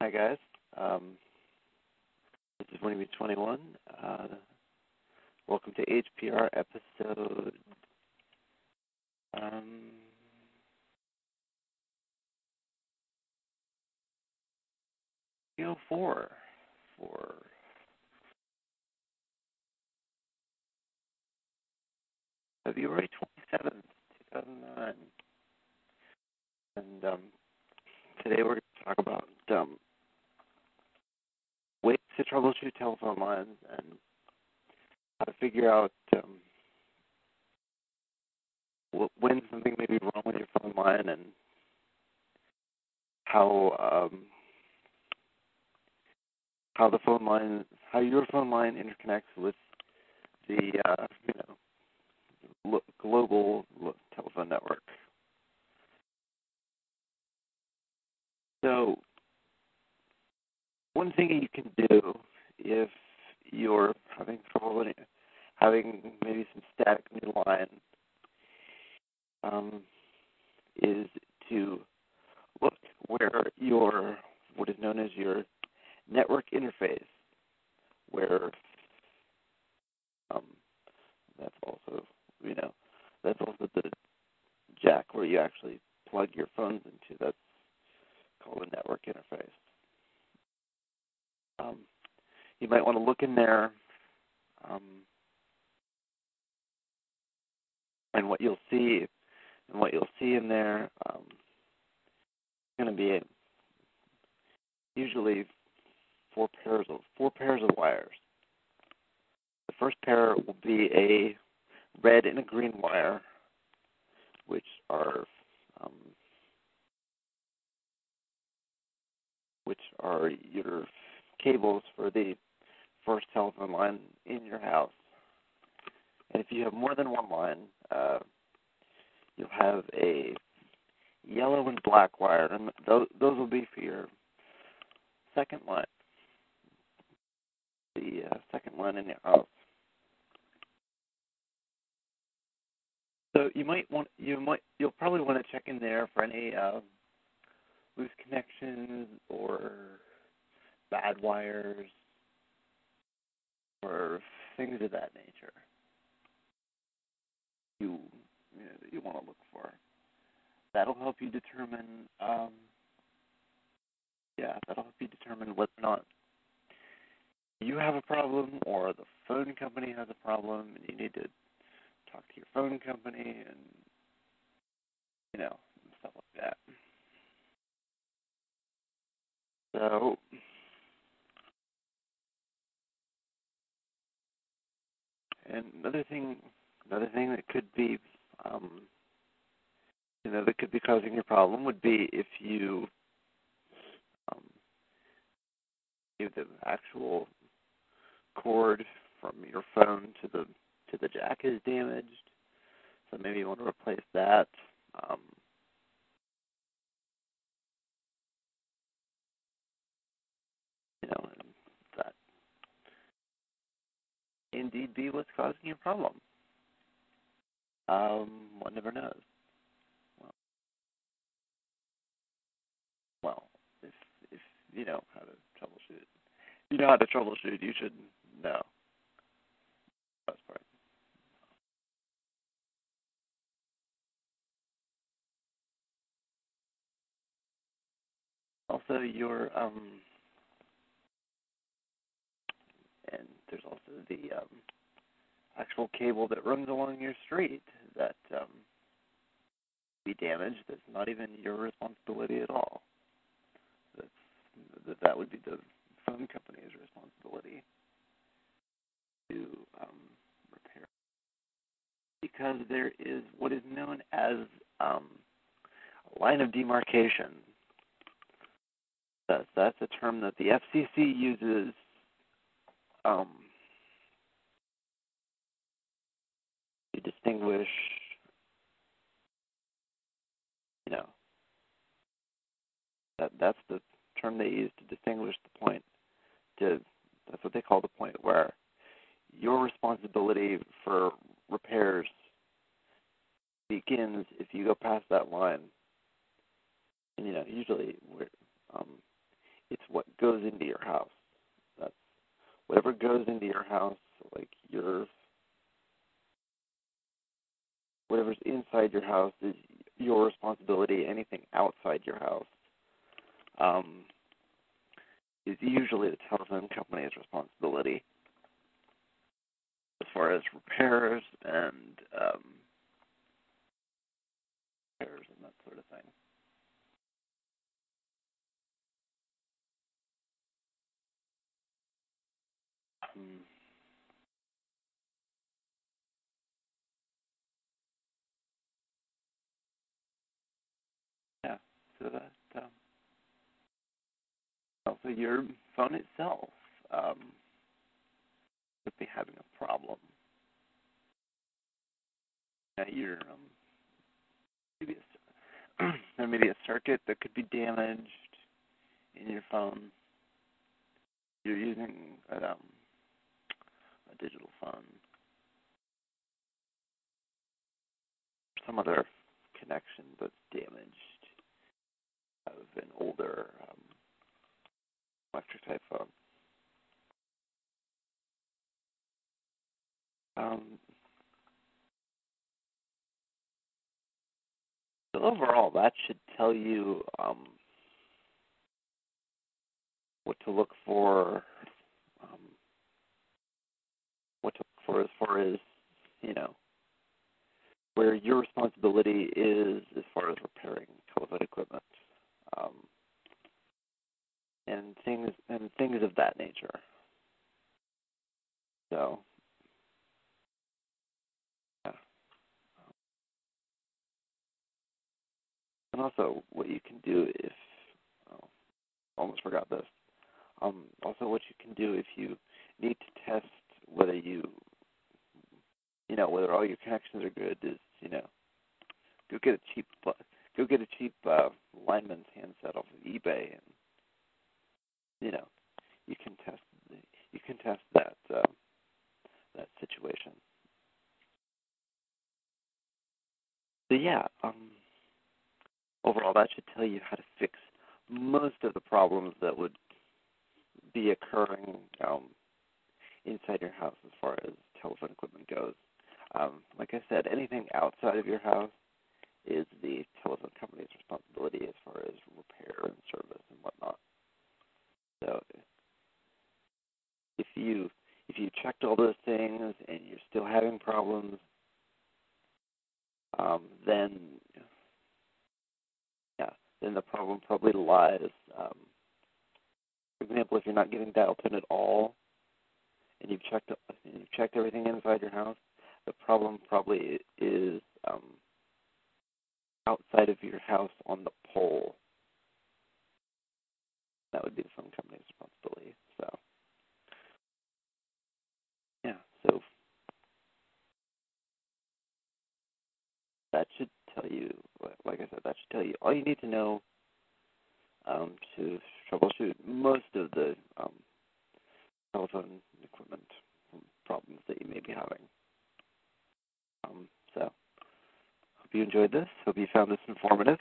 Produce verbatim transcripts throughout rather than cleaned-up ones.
Hi, guys. Um, this is Winnie twenty-one. Uh, welcome to H P R episode um, three oh four for February twenty-seventh, two thousand nine. And um, today we're going to talk about um, ways to troubleshoot telephone lines and how to figure out um, when something may be wrong with your phone line and how um, how the phone line, how your phone line interconnects with the uh, you know lo- global lo- telephone network. So one thing you can do if you're having trouble with it, having maybe some static in your line um, is to look where your what is known as your network interface, where um, that's also you know that's also the jack where you actually plug your phones into. That's called a network interface. Um, you might want to look in there, um, and what you'll see, and what you'll see in there, um, is going to be a, usually four pairs of four pairs of wires. The first pair will be a red and a green wire, which are um, which are your cables for the first telephone line in your house. And if you have more than one line, uh, you'll have a yellow and black wire, and those, those will be for your second line, the uh, second line in your house. So you might want, you might, you'll probably want to check in there for any uh, loose connections or bad wires or things of that nature. You, you know, that you want to look for. That'll help you determine, um, yeah, that'll help you determine whether or not you have a problem or the phone company has a problem, and you need to talk to your phone company and, you know, stuff like that. So, and another thing, another thing that could be, um, you know, that could be causing your problem would be if you, um, if the actual cord from your phone to the to the jack is damaged. So maybe you want to replace that. Um, you know, and that indeed be what's causing your problem. Um, one never knows. Well, well, if if you know how to troubleshoot, if you know how to troubleshoot, you should know. That's part. Also, your um, and there's also the um, actual cable that runs along your street that um, be damaged. That's not even your responsibility at all. That's, that that would be the phone company's responsibility to um, repair, because there is what is known as um, a line of demarcation. That's, that's a term that the F C C uses um, to distinguish, you know, that that's the term they use to distinguish the point. To that's what they call the point where your responsibility for repairs begins if you go past that line. And you know, usually we're, um, it's what goes into your house. That's whatever goes into your house, like your whatever's inside your house is your responsibility. Anything outside your house um, is usually the telephone company's responsibility as far as repairs and um, repairs and that sort of thing. Um, yeah, so that um, also your phone itself um, could be having a problem. Yeah, your um, maybe a, there may be a circuit that could be damaged in your phone. You're using um, a digital phone, some other connection that's damaged out of an older um, electric type phone. Um, so overall, that should tell you um, what to look for, um, what to look for as far as, you know, where your responsibility is as far as repairing telephone equipment, um, and things and things of that nature. So, yeah. And also, what you can do if oh, almost forgot this. Um, also, what you can do if you need to test whether you, you know, whether all your connections are good is, you know, go get a cheap, go get a cheap uh, lineman's handset off of eBay, and you know, you can test, you can test that uh, that situation. So yeah, um, overall, that should tell you how to fix most of the problems that would be occurring um, inside your house as far as telephone equipment goes. Um, like I said, anything outside of your house is the telephone company's responsibility as far as repair and service and whatnot. So if you if you checked all those things and you're still having problems, um, then yeah, then the problem probably lies. Um, for example, if you're not getting dial tone at all, and you've checked and you've checked everything inside your house, the problem probably is um, outside of your house on the pole. That would be the phone company's responsibility. So, yeah, so that should tell you, like I said, that should tell you all you need to know um, to troubleshoot most of the um, telephone equipment problems that you may be having. Um, so, hope you enjoyed this. Hope you found this informative.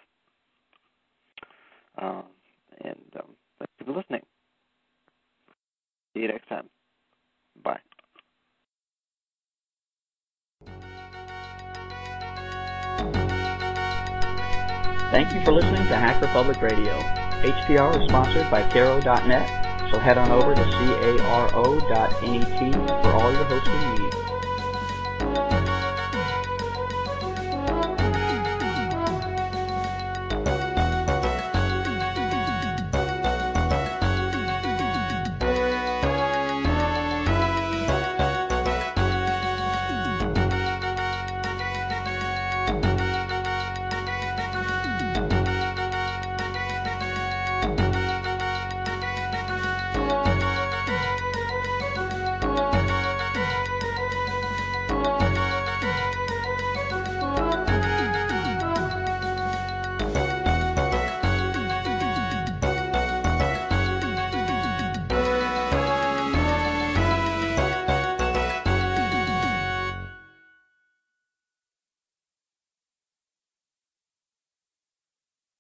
Um, and um, thank you for listening. See you next time. Bye. Thank you for listening to Hacker Public Radio. H P R is sponsored by Caro dot net, so head on over to caro dot net for all your hosting needs.